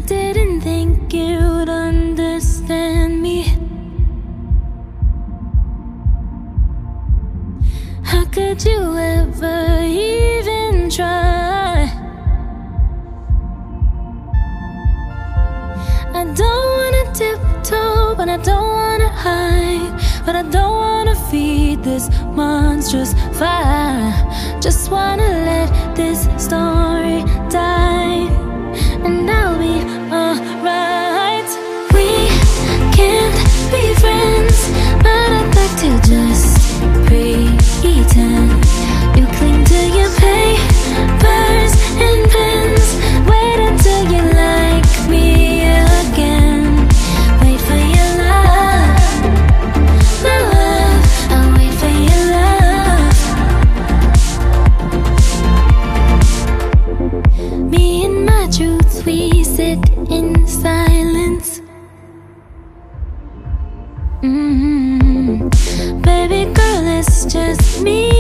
didn't think you'd understand me. How could you ever even try? I don't wanna tiptoe, but I don't wanna hide. But I don't wanna feed this monstrous fire. Just wanna let this story die, and I'll be alright. We can't be friends, but I'd like to just pretend. You cling to your papers and pens. Wait until you like me again. Wait for your love, my love. I'll wait for your love. Me and my truth, we sit in silence. Baby girl, it's just me